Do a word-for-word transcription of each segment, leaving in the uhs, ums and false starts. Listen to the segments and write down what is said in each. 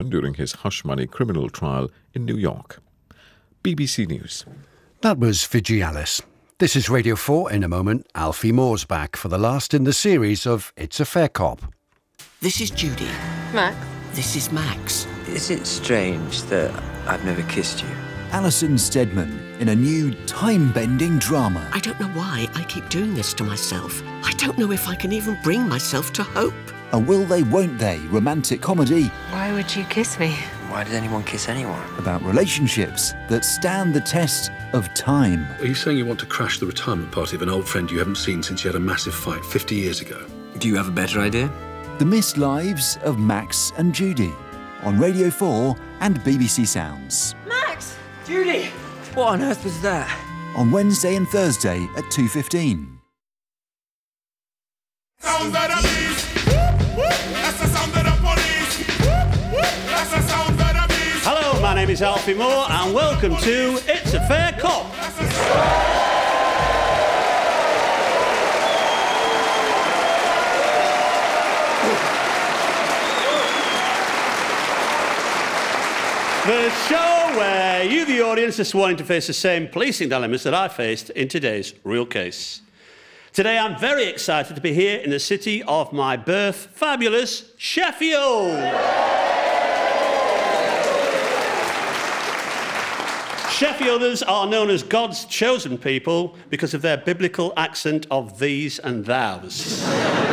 during his hush money criminal trial in New York. B B C News. That was Vigialis. This is Radio four. In a moment, Alfie Moore's back for the last in the series of It's a Fair Cop. This is Judy. Max. This is Max. Is it strange that I've never kissed you? Alison Steadman in a new time-bending drama. I don't know why I keep doing this to myself. I don't know if I can even bring myself to hope. A will they, won't they romantic comedy Why would you kiss me? Why did anyone kiss anyone? about relationships that stand the test of time. Are you saying you want to crash the retirement party of an old friend you haven't seen since you had a massive fight fifty years ago? Do you have a better idea? The Missed Lives of Max and Judy on Radio four and B B C Sounds. Max! Judy! What on earth was that? On Wednesday and Thursday at two fifteen. Sounds of the beast. Whoop, whoop. That's the sound of the police. Whoop, whoop. That's the sound of the beast. Hello, my name is Alfie Moore and welcome to It's a Fair Cop. The show where you, the audience, are sworn to face the same policing dilemmas that I faced in today's real case. Today, I'm very excited to be here in the city of my birth, fabulous Sheffield. Sheffielders are known as God's chosen people because of their biblical accent of these and thous.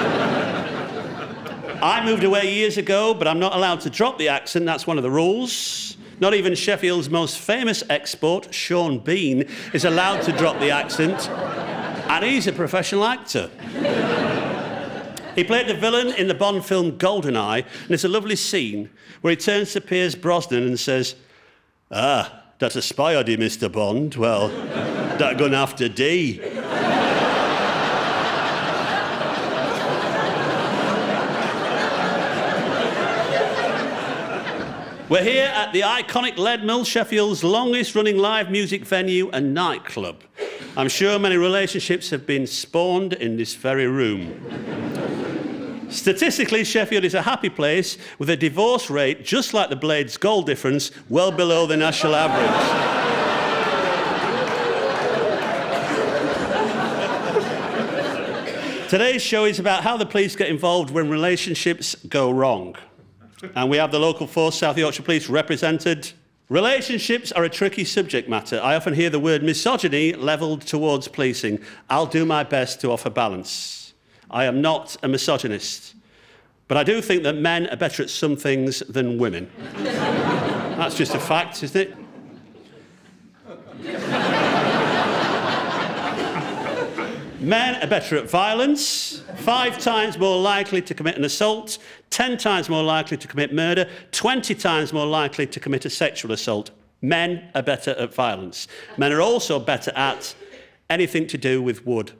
I moved away years ago, but I'm not allowed to drop the accent. That's one of the rules. Not even Sheffield's most famous export, Sean Bean, is allowed to drop the accent. And he's a professional actor. He played the villain in the Bond film Goldeneye, and there's a lovely scene where he turns to Pierce Brosnan and says, "Ah, that's a spy idea, Mister Bond. Well, that gone after D." We're here at the iconic Lead Mill, Sheffield's longest-running live music venue and nightclub. I'm sure many relationships have been spawned in this very room. Statistically, Sheffield is a happy place with a divorce rate, just like the Blades' goal difference, well below the national average. Today's show is about how the police get involved when relationships go wrong. And we have the local force, South Yorkshire Police, represented. Relationships are a tricky subject matter. I often hear the word misogyny levelled towards policing. I'll do my best to offer balance. I am not a misogynist, but I do think that men are better at some things than women. That's just a fact, isn't it? Men are better at violence, five times more likely to commit an assault, ten times more likely to commit murder, twenty times more likely to commit a sexual assault. Men are better at violence. Men are also better at anything to do with wood.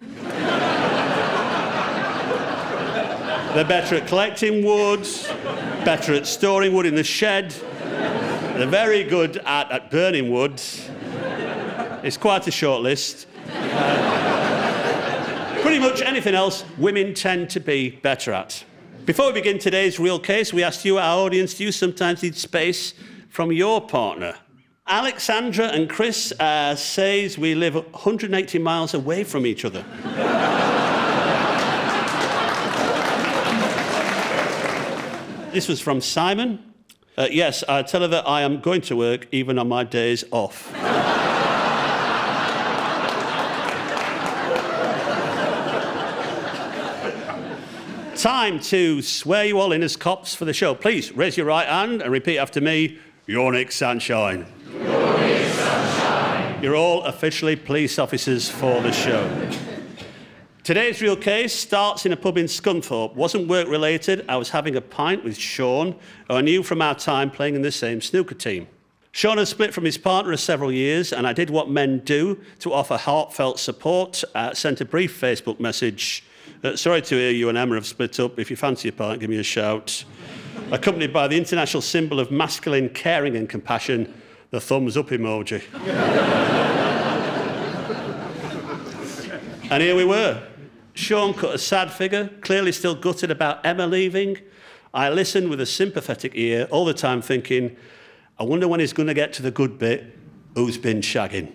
They're better at collecting wood, better at storing wood in the shed. They're very good at, at burning wood. It's quite a short list. Uh, Pretty much anything else, women tend to be better at. Before we begin today's real case, we asked you, our audience, do you sometimes need space from your partner? Alexandra and Chris uh, says we live one hundred eighty miles away from each other. This was from Simon. Uh, yes, I tell her that I am going to work even on my days off. Time to swear you all in as cops for the show. Please raise your right hand and repeat after me. You're Nick Sunshine. You're Nick Sunshine. You're all officially police officers for the show. Today's real case starts in a pub in Scunthorpe. Wasn't work-related. I was having a pint with Sean, who I knew from our time playing in the same snooker team. Sean had split from his partner for several years, and I did what men do to offer heartfelt support. Uh, sent a brief Facebook message. Uh, sorry to hear you and Emma have split up. If you fancy a pint, give me a shout. Accompanied by the international symbol of masculine caring and compassion, the thumbs up emoji. And here we were. Sean cut a sad figure, clearly still gutted about Emma leaving. I listened with a sympathetic ear all the time thinking, I wonder when he's going to get to the good bit, who's been shagging?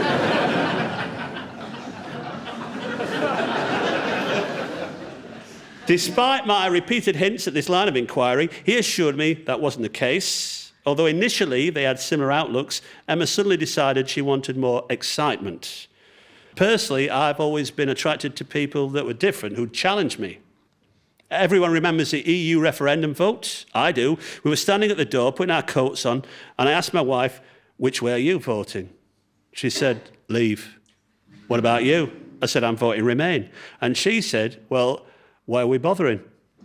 Despite my repeated hints at this line of inquiry, he assured me that wasn't the case. Although initially they had similar outlooks, Emma suddenly decided she wanted more excitement. Personally, I've always been attracted to people that were different, who'd challenge me. Everyone remembers the E U referendum vote. I do. We were standing at the door, putting our coats on, and I asked my wife, which way are you voting? She said, leave. What about you? I said, I'm voting Remain. And she said, well, why are we bothering?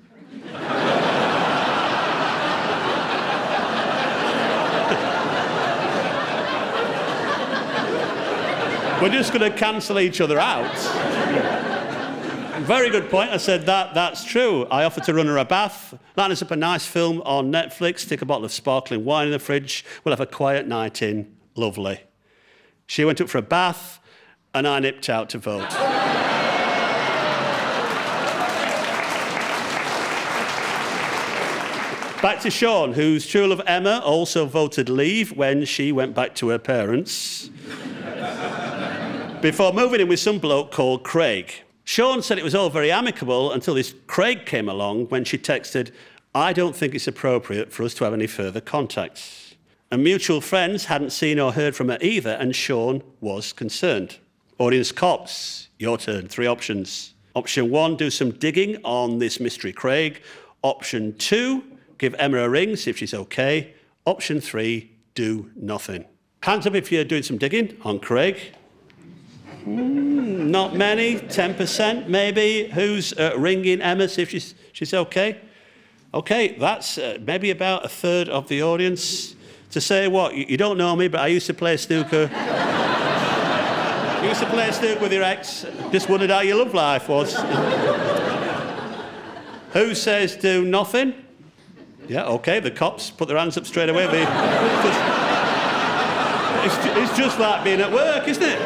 We're just going to cancel each other out. Very good point. I said, that, that's true. I offered to run her a bath, line us up a nice film on Netflix, stick a bottle of sparkling wine in the fridge, we'll have a quiet night in. Lovely. She went up for a bath, and I nipped out to vote. Back to Sean, whose true love Emma also voted leave when she went back to her parents, before moving in with some bloke called Craig. Sean said it was all very amicable until this Craig came along when she texted, I don't think it's appropriate for us to have any further contacts. And mutual friends hadn't seen or heard from her either, and Sean was concerned. Audience cops, your turn, three options. Option one, do some digging on this mystery Craig. Option two, give Emma a ring, see if she's okay. Option three, do nothing. Hands up if you're doing some digging on Craig. Mm, not many, ten percent maybe. Who's uh, ringing Emma, see if she's, she's okay? Okay, that's uh, maybe about a third of the audience. To say what? You, you don't know me, but I used to play snooker. You used to play snooker with your ex. Just wondered how your love life was. Who says do nothing? Yeah, okay, the cops put their hands up straight away. They, it's, it's just like being at work, isn't it?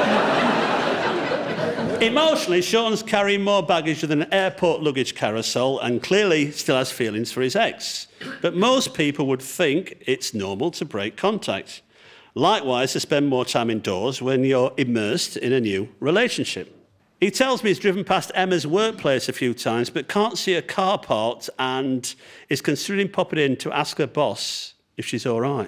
Emotionally, Sean's carrying more baggage than an airport luggage carousel and clearly still has feelings for his ex. But most people would think it's normal to break contact. Likewise, to spend more time indoors when you're immersed in a new relationship. He tells me he's driven past Emma's workplace a few times but can't see a car parked and is considering popping in to ask her boss if she's all right.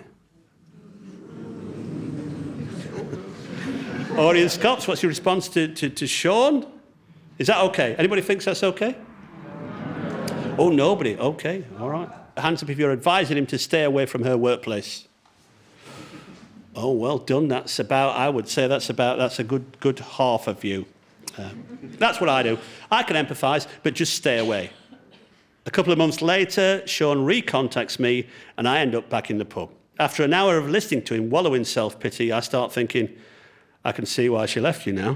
Audience cops, what's your response to, to, to Sean? Is that okay? Anybody thinks that's okay? Oh, nobody. Okay, all right. Hands up if you're advising him to stay away from her workplace. Oh, well done. That's about, I would say that's about, that's a good, good half of you. Um, that's what I do. I can empathise, but just stay away. A couple of months later, Sean recontacts me, and I end up back in the pub. After an hour of listening to him wallow in self-pity, I start thinking, I can see why she left you now.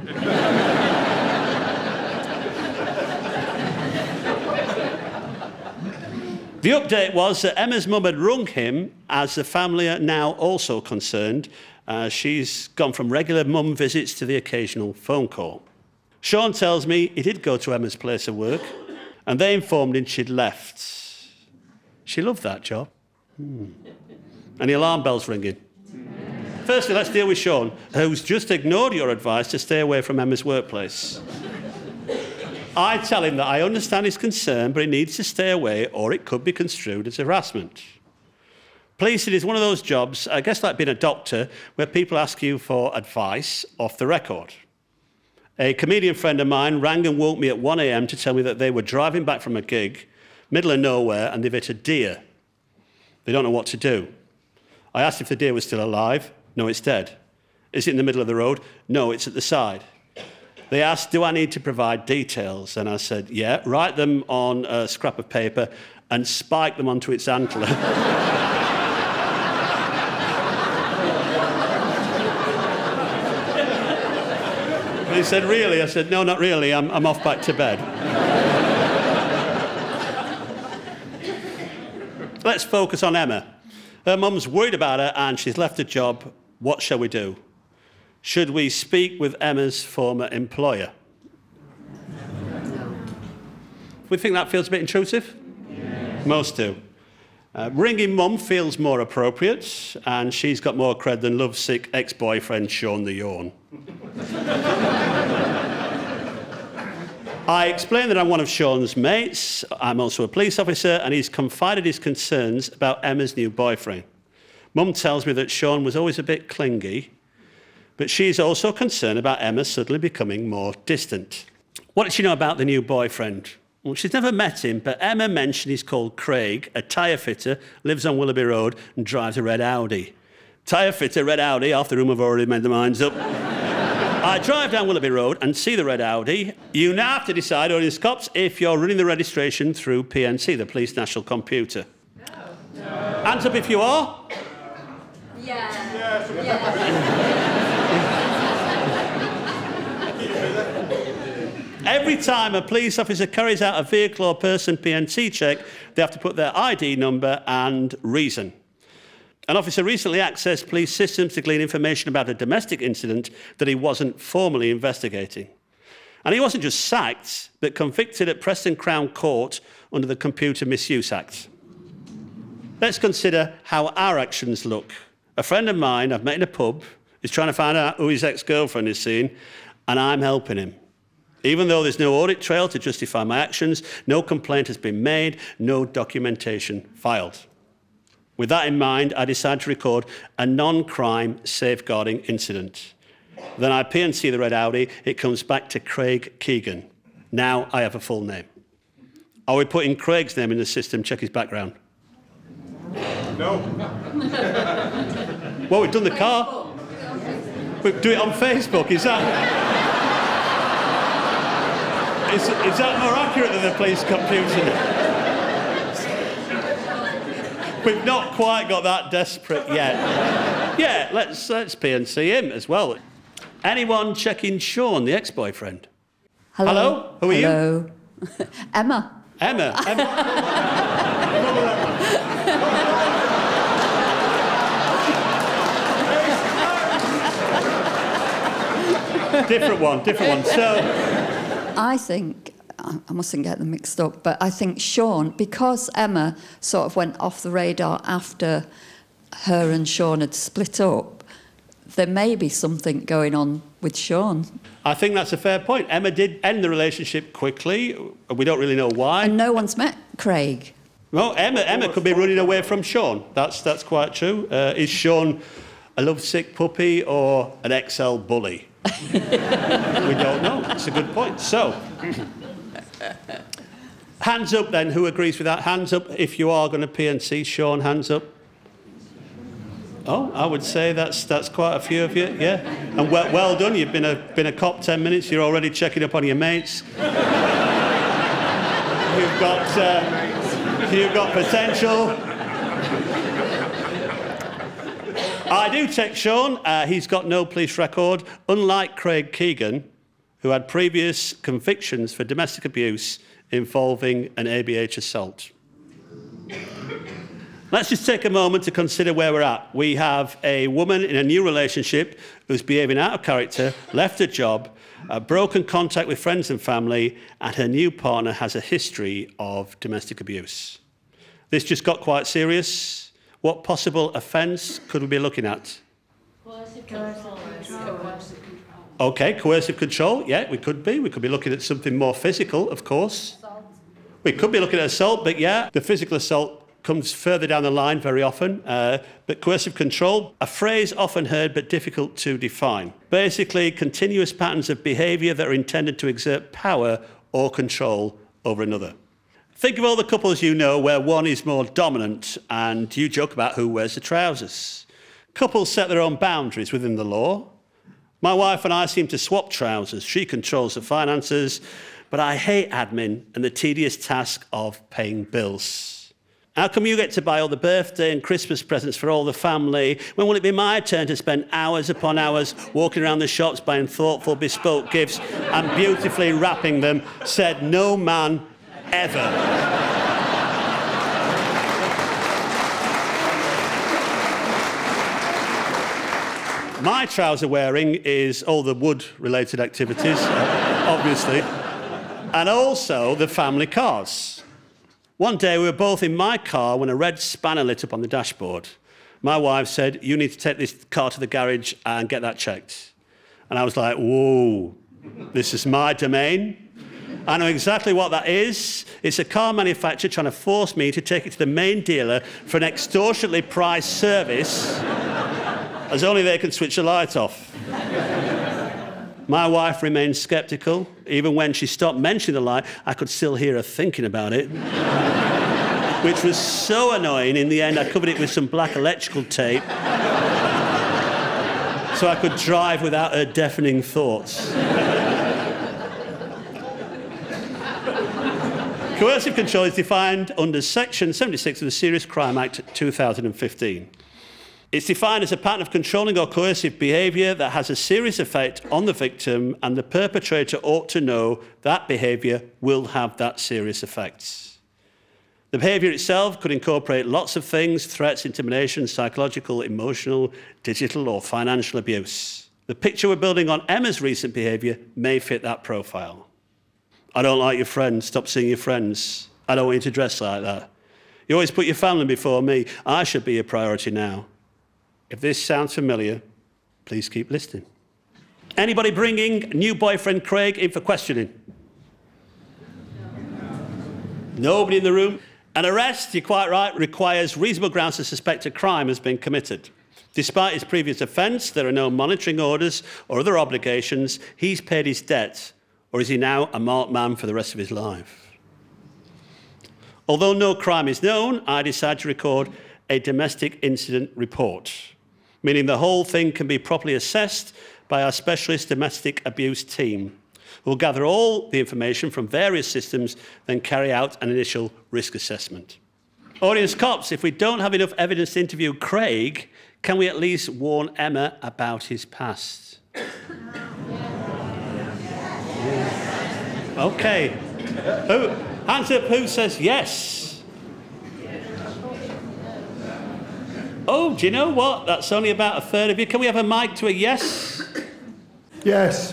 The update was that Emma's mum had rung him, as the family are now also concerned. Uh, she's gone from regular mum visits to the occasional phone call. Sean tells me he did go to Emma's place of work, and they informed him she'd left. She loved that job. Hmm. And the alarm bell's ringing. Firstly, let's deal with Sean, who's just ignored your advice to stay away from Emma's workplace. I tell him that I understand his concern, but he needs to stay away or it could be construed as harassment. Policing is one of those jobs, I guess like being a doctor, where people ask you for advice off the record. A comedian friend of mine rang and woke me at one a m to tell me that they were driving back from a gig, middle of nowhere, and they've hit a deer. They don't know what to do. I asked if the deer was still alive. No, it's dead. Is it in the middle of the road? No, it's at the side. They asked, do I need to provide details? And I said, yeah, write them on a scrap of paper and spike them onto its antler. And he said, really? I said, no, not really. I'm, I'm off back to bed. Let's focus on Emma. Her mum's worried about her and she's left her job. What shall we do? Should we speak with Emma's former employer? We think that feels a bit intrusive? Yeah. Most do. Uh, ringing mum feels more appropriate, and she's got more cred than lovesick ex-boyfriend Sean the Yawn. I explained that I'm one of Sean's mates. I'm also a police officer, and he's confided his concerns about Emma's new boyfriend. Mum tells me that Sean was always a bit clingy, but she's also concerned about Emma suddenly becoming more distant. What did she know about the new boyfriend? Well, she's never met him, but Emma mentioned he's called Craig, a tyre fitter, lives on Willoughby Road and drives a red Audi. Tyre fitter, red Audi, half the room have already made their minds up. I drive down Willoughby Road and see the red Audi. You now have to decide, audience cops, if you're running the registration through P N C, the Police National Computer. No. No. Hands up if you are. Yeah. Yes. Yeah. Every time a police officer carries out a vehicle or person P N C check, they have to put their I D number and reason. An officer recently accessed police systems to glean information about a domestic incident that he wasn't formally investigating. And he wasn't just sacked, but convicted at Preston Crown Court under the Computer Misuse Act. Let's consider how our actions look. A friend of mine I've met in a pub is trying to find out who his ex-girlfriend is seeing, and I'm helping him. Even though there's no audit trail to justify my actions, no complaint has been made, no documentation filed. With that in mind, I decided to record a non-crime safeguarding incident. Then I P N C the red Audi. It comes back to Craig Keegan. Now I have a full name. Are we putting Craig's name in the system, check his background? No. Well, we've done the car. We do it on Facebook, is that... is, is that more accurate than the police computer? We've not quite got that desperate yet. Yeah, let's, let's P N C him as well. Anyone checking Sean, the ex-boyfriend? Hello. Hello? Who are Hello. you? Emma. Emma. Emma. different one, different one. So, I think... I mustn't get them mixed up, but I think Sean, because Emma sort of went off the radar after her and Sean had split up, there may be something going on with Sean. I think that's a fair point. Emma did end the relationship quickly. We don't really know why. And no one's met Craig. No, Emma, Emma could be running away from Sean. That's, that's quite true. Uh, is Sean a lovesick puppy or an X L bully? We don't know. That's a good point. So... hands up then, who agrees with that? Hands up if you are going to P N C. Sean, hands up. Oh, I would say that's that's quite a few of you, yeah. And well, well done, you've been a, been a cop ten minutes, you're already checking up on your mates. You've got, uh, you've got potential. I do check Sean, uh, he's got no police record, unlike Craig Keegan, who had previous convictions for domestic abuse involving an A B H assault. Let's just take a moment to consider where we're at. We have a woman in a new relationship who's behaving out of character, left her job, uh, broken contact with friends and family, and her new partner has a history of domestic abuse. This just got quite serious. What possible offence could we be looking at? Coercive control. OK, coercive control, yeah, we could be. We could be looking at something more physical, of course. Assault. We could be looking at assault, but yeah, the physical assault comes further down the line very often. Uh, but coercive control, a phrase often heard but difficult to define. Basically, continuous patterns of behaviour that are intended to exert power or control over another. Think of all the couples you know where one is more dominant and you joke about who wears the trousers. Couples set their own boundaries within the law. My wife and I seem to swap trousers. She controls the finances, but I hate admin and the tedious task of paying bills. How come you get to buy all the birthday and Christmas presents for all the family? When will it be my turn to spend hours upon hours walking around the shops buying thoughtful, bespoke gifts and beautifully wrapping them? Said no man ever. My trouser wearing is all the wood-related activities, obviously, and also the family cars. One day we were both in my car when a red spanner lit up on the dashboard. My wife said, "You need to take this car to the garage and get that checked." And I was like, whoa, this is my domain. I know exactly what that is. It's a car manufacturer trying to force me to take it to the main dealer for an extortionately priced service, as only they can switch the light off. My wife remained sceptical. Even when she stopped mentioning the light, I could still hear her thinking about it, which was so annoying. In the end, I covered it with some black electrical tape so I could drive without her deafening thoughts. Coercive control is defined under Section seventy-six of the Serious Crime Act two thousand fifteen. It's defined as a pattern of controlling or coercive behaviour that has a serious effect on the victim, and the perpetrator ought to know that behaviour will have that serious effects. The behaviour itself could incorporate lots of things: threats, intimidation, psychological, emotional, digital or financial abuse. The picture we're building on Emma's recent behaviour may fit that profile. I don't like your friends, stop seeing your friends. I don't want you to dress like that. You always put your family before me. I should be a priority now. If this sounds familiar, please keep listening. Anybody bringing new boyfriend Craig in for questioning? Nobody in the room? An arrest, you're quite right, requires reasonable grounds to suspect a crime has been committed. Despite his previous offence, there are no monitoring orders or other obligations. He's paid his debt. Or is he now a marked man for the rest of his life? Although no crime is known, I decided to record a domestic incident report, meaning the whole thing can be properly assessed by our specialist domestic abuse team, who will gather all the information from various systems, then carry out an initial risk assessment. Audience cops, if we don't have enough evidence to interview Craig, can we at least warn Emma about his past? Okay. Who, hands up, who says yes? Oh, do you know what? That's only about a third of you. Can we have a mic to a yes? Yes.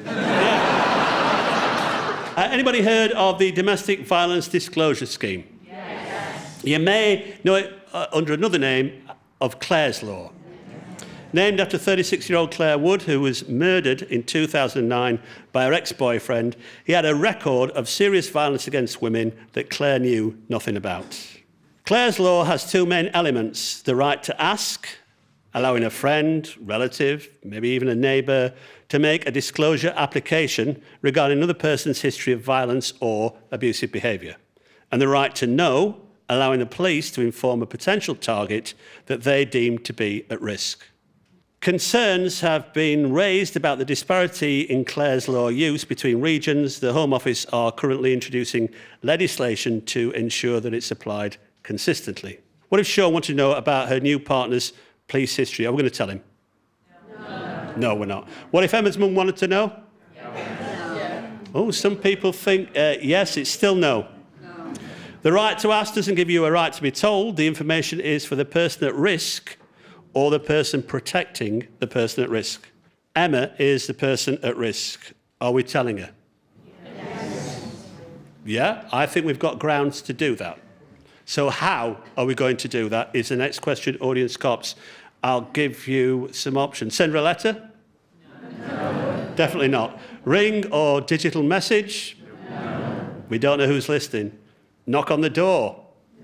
Yeah. Uh, anybody heard of the Domestic Violence Disclosure Scheme? Yes. You may know it uh, under another name of Clare's Law. Named after thirty-six-year-old Claire Wood, who was murdered in two thousand nine by her ex-boyfriend. He had a record of serious violence against women that Claire knew nothing about. Clare's Law has two main elements: the right to ask, allowing a friend, relative, maybe even a neighbour, to make a disclosure application regarding another person's history of violence or abusive behaviour, and the right to know, allowing the police to inform a potential target that they deem to be at risk. Concerns have been raised about the disparity in Clare's Law use between regions. The Home Office are currently introducing legislation to ensure that it's applied consistently. What if Sean wanted to know about her new partner's police history? Are we going to tell him? No. No, we're not. What if Emma's mum wanted to know? Yeah. Oh, some people think uh, yes, it's still no. No. The right to ask doesn't give you a right to be told. The information is for the person at risk or the person protecting the person at risk. Emma is the person at risk. Are we telling her? Yes. Yeah, I think we've got grounds to do that. So how are we going to do that is the next question, audience cops. I'll give you some options. Send her a letter? No. Definitely not. Ring or digital message? No. We don't know who's listening. Knock on the door?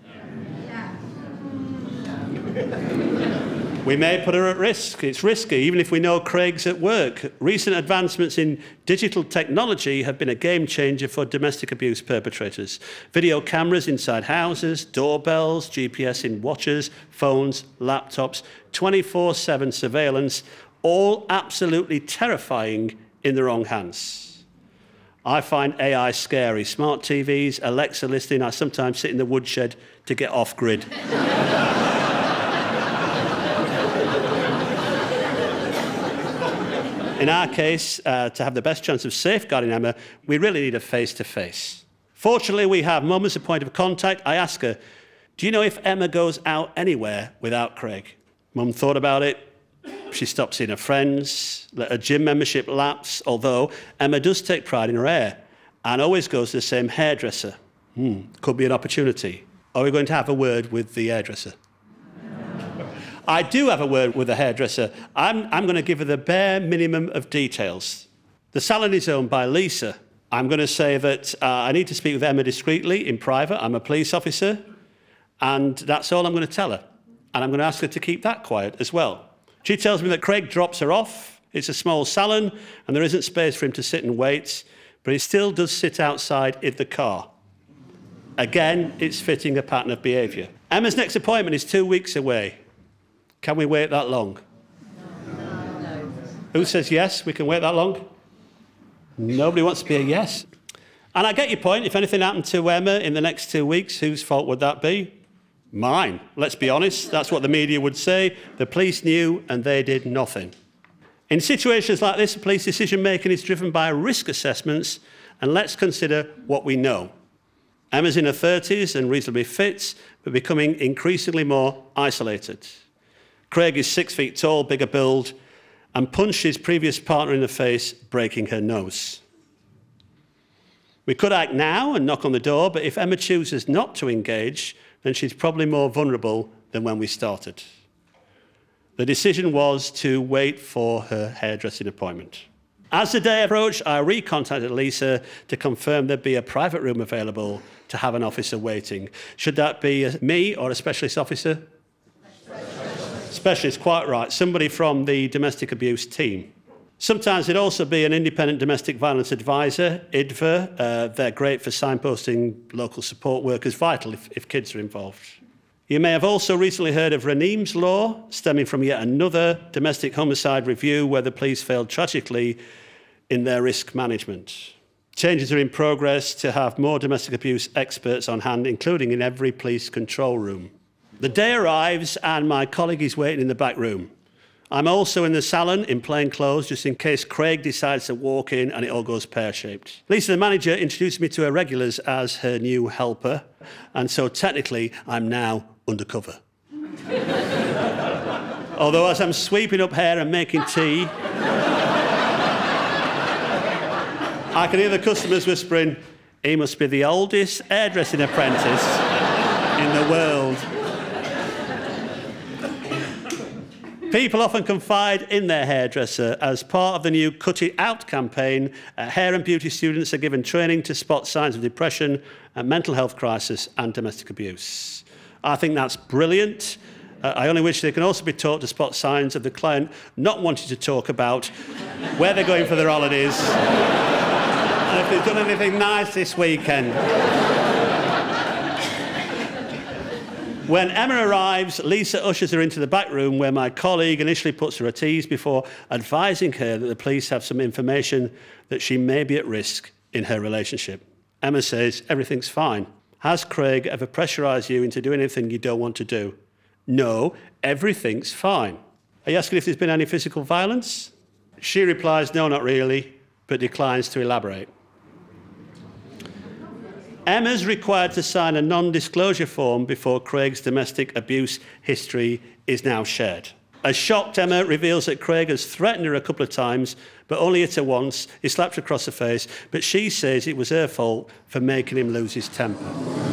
We may put her at risk. It's risky, even if we know Craig's at work. Recent advancements in digital technology have been a game changer for domestic abuse perpetrators. Video cameras inside houses, doorbells, G P S in watches, phones, laptops, twenty-four seven surveillance, all absolutely terrifying in the wrong hands. I find A I scary. Smart T Vs, Alexa listening. I sometimes sit in the woodshed to get off grid. In our case, uh, to have the best chance of safeguarding Emma, we really need a face-to-face. Fortunately, we have Mum as a point of contact. I ask her, do you know if Emma goes out anywhere without Craig? Mum thought about it. She stopped seeing her friends, let her gym membership lapse, although Emma does take pride in her hair and always goes to the same hairdresser. Hmm, could be an opportunity. Are we going to have a word with the hairdresser? I do have a word with the hairdresser. I'm, I'm going to give her the bare minimum of details. The salon is owned by Lisa. I'm going to say that uh, I need to speak with Emma discreetly in private. I'm a police officer, and that's all I'm going to tell her. And I'm going to ask her to keep that quiet as well. She tells me that Craig drops her off. It's a small salon, and there isn't space for him to sit and wait, but he still does sit outside in the car. Again, it's fitting a pattern of behaviour. Emma's next appointment is two weeks away. Can we wait that long? No. No. Who says yes, we can wait that long? Nobody wants to be a yes. And I get your point. If anything happened to Emma in the next two weeks, whose fault would that be? Mine. Let's be honest. That's what the media would say. The police knew and they did nothing. In situations like this, police decision-making is driven by risk assessments, and let's consider what we know. Emma's in her thirties and reasonably fit, but becoming increasingly more isolated. Craig is six feet tall, bigger build, and punched his previous partner in the face, breaking her nose. We could act now and knock on the door, but if Emma chooses not to engage, then she's probably more vulnerable than when we started. The decision was to wait for her hairdressing appointment. As the day approached, I recontacted Lisa to confirm there'd be a private room available to have an officer waiting. Should that be a, me or a specialist officer? Specialist, quite right. Somebody from the domestic abuse team. Sometimes it'd also be an independent domestic violence advisor, I D V A. Uh, they're great for signposting local support workers, vital if, if kids are involved. You may have also recently heard of Raneem's Law, stemming from yet another domestic homicide review where the police failed tragically in their risk management. Changes are in progress to have more domestic abuse experts on hand, including in every police control room. The day arrives and my colleague is waiting in the back room. I'm also in the salon in plain clothes, just in case Craig decides to walk in and it all goes pear-shaped. Lisa, the manager, introduced me to her regulars as her new helper, and so technically I'm now undercover. Although as I'm sweeping up hair and making tea, I can hear the customers whispering, he must be the oldest hairdressing apprentice in the world. People often confide in their hairdresser. As part of the new Cut It Out campaign, uh, hair and beauty students are given training to spot signs of depression, uh, mental health crisis and domestic abuse. I think that's brilliant. Uh, I only wish they can also be taught to spot signs of the client not wanting to talk about where they're going for their holidays and if they've done anything nice this weekend. When Emma arrives, Lisa ushers her into the back room where my colleague initially puts her at ease before advising her that the police have some information that she may be at risk in her relationship. Emma says, everything's fine. Has Craig ever pressurised you into doing anything you don't want to do? No, everything's fine. Are you asking if there's been any physical violence? She replies, no, not really, but declines to elaborate. Emma's required to sign a non-disclosure form before Craig's domestic abuse history is now shared. As shocked, Emma reveals that Craig has threatened her a couple of times, but only hit her once. He slapped her across the face, but she says it was her fault for making him lose his temper.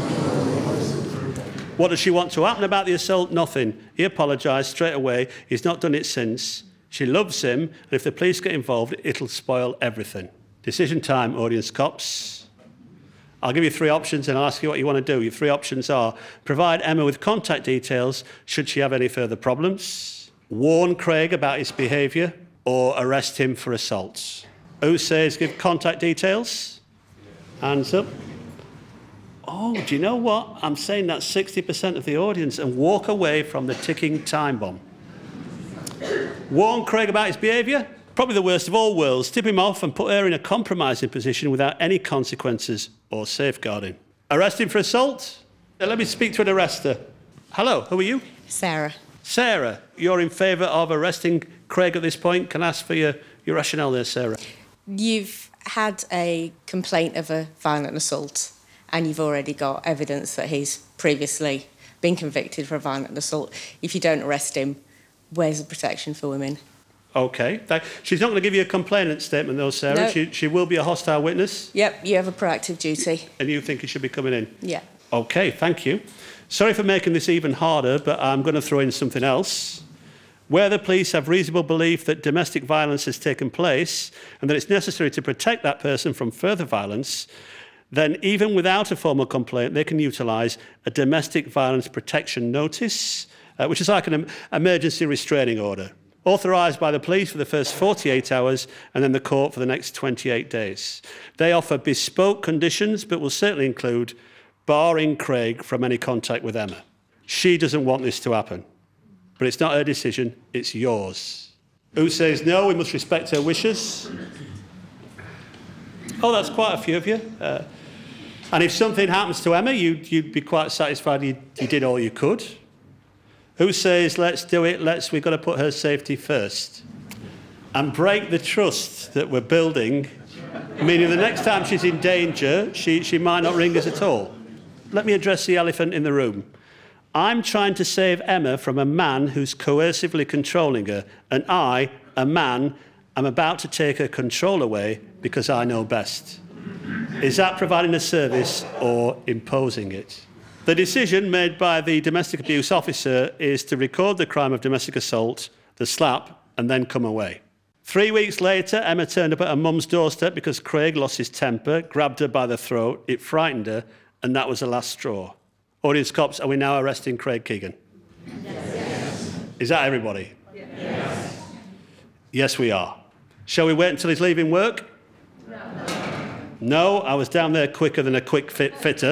What does she want to happen about the assault? Nothing. He apologised straight away. He's not done it since. She loves him, and if the police get involved, it'll spoil everything. Decision time, audience cops. I'll give you three options and I'll ask you what you want to do. Your three options are provide Emma with contact details should she have any further problems, warn Craig about his behaviour, or arrest him for assaults. Who says give contact details? Hands up. Oh, do you know what? I'm saying that's sixty percent of the audience, and walk away from the ticking time bomb. Warn Craig about his behaviour? Probably the worst of all worlds. Tip him off and put her in a compromising position without any consequences or safeguarding. Arrest him for assault? Now, let me speak to an arrester. Hello, who are you? Sarah. Sarah, you're in favour of arresting Craig at this point. Can I ask for your, your rationale there, Sarah? You've had a complaint of a violent assault and you've already got evidence that he's previously been convicted for a violent assault. If you don't arrest him, where's the protection for women? OK. Thank- She's not going to give you a complainant statement, though, Sarah. No. She, she will be a hostile witness. Yep, you have a proactive duty. And you think he should be coming in? Yeah. OK, thank you. Sorry for making this even harder, but I'm going to throw in something else. Where the police have reasonable belief that domestic violence has taken place and that it's necessary to protect that person from further violence, then even without a formal complaint, they can utilise a domestic violence protection notice, uh, which is like an em- emergency restraining order, authorised by the police for the first forty-eight hours and then the court for the next twenty-eight days. They offer bespoke conditions, but will certainly include barring Craig from any contact with Emma. She doesn't want this to happen, but it's not her decision, it's yours. Who says no? We must respect her wishes. Oh, that's quite a few of you. Uh, and if something happens to Emma, you'd, you'd be quite satisfied you, you did all you could. Who says, let's do it, let's, we've got to put her safety first and break the trust that we're building, meaning the next time she's in danger, she, she might not ring us at all. Let me address the elephant in the room. I'm trying to save Emma from a man who's coercively controlling her, and I, a man, am about to take her control away because I know best. Is that providing a service or imposing it? The decision made by the domestic abuse officer is to record the crime of domestic assault, the slap, and then come away. Three weeks later, Emma turned up at her mum's doorstep because Craig lost his temper, grabbed her by the throat, it frightened her, and that was the last straw. Audience cops, are we now arresting Craig Keegan? Yes. Is that everybody? Yes. Yes, we are. Shall we wait until he's leaving work? No. No, I was down there quicker than a quick fit fitter.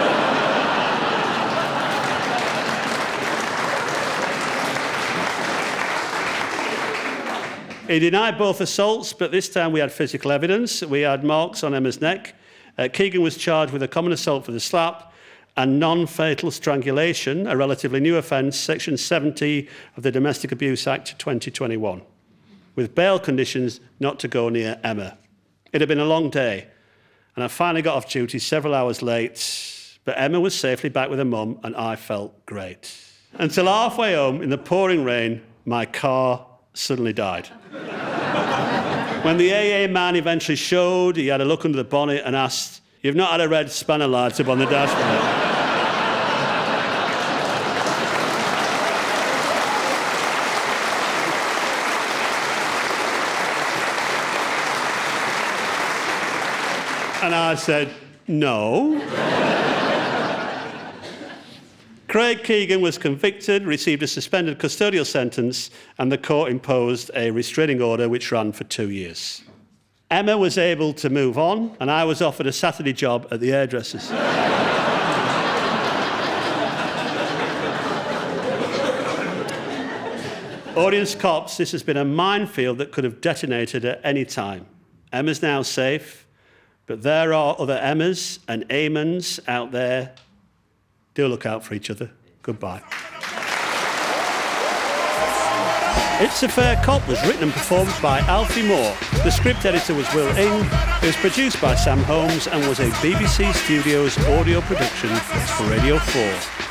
He denied both assaults, but this time we had physical evidence. We had marks on Emma's neck. Uh, Keegan was charged with a common assault for the slap and non-fatal strangulation, a relatively new offence, Section seventy of the Domestic Abuse Act twenty twenty-one, with bail conditions not to go near Emma. It had been a long day, and I finally got off duty several hours late, but Emma was safely back with her mum, and I felt great. Until halfway home, in the pouring rain, my car suddenly died. When the A A man eventually showed, he had a look under the bonnet and asked, "You've not had a red spanner light up on the dashboard?" And I said, no. Craig Keegan was convicted, received a suspended custodial sentence, and the court imposed a restraining order which ran for two years. Emma was able to move on, and I was offered a Saturday job at the hairdresser's. Audience cops, this has been a minefield that could have detonated at any time. Emma's now safe, but there are other Emmas and Amons out there. Do look out for each other. Goodbye. It's a Fair Cop was written and performed by Alfie Moore. The script editor was Will Ing. It was produced by Sam Holmes and was a B B C Studios audio production for Radio four.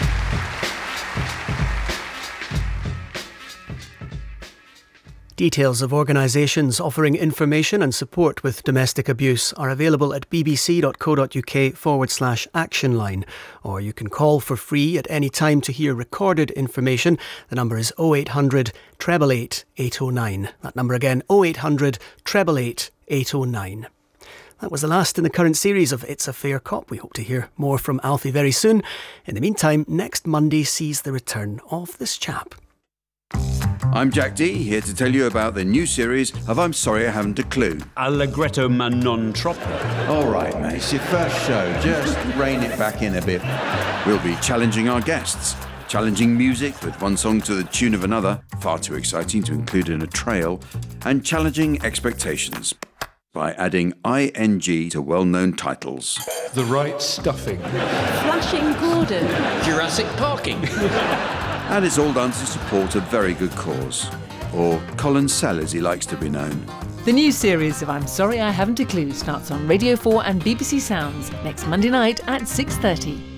Details of organisations offering information and support with domestic abuse are available at bbc.co.uk forward slash action line, or you can call for free at any time to hear recorded information. The number is oh eight hundred, eight eight eight, eight oh nine. That number again, oh eight hundred, eight eight eight, eight oh nine. That was the last in the current series of It's a Fair Cop. We hope to hear more from Alfie very soon. In the meantime, next Monday sees the return of this chap. I'm Jack D, here to tell you about the new series of I'm Sorry I Haven't a Clue. Allegretto ma non troppo. All right, mate, it's your first show. Just rein it back in a bit. We'll be challenging our guests. Challenging music with one song to the tune of another, far too exciting to include in a trail. And challenging expectations by adding ing to well-known titles. The Right Stuffing. Flashing Gordon. Jurassic Parking. And it's all done to support a very good cause. Or Colin Sell, as he likes to be known. The new series of I'm Sorry I Haven't a Clue starts on Radio four and B B C Sounds next Monday night at six thirty.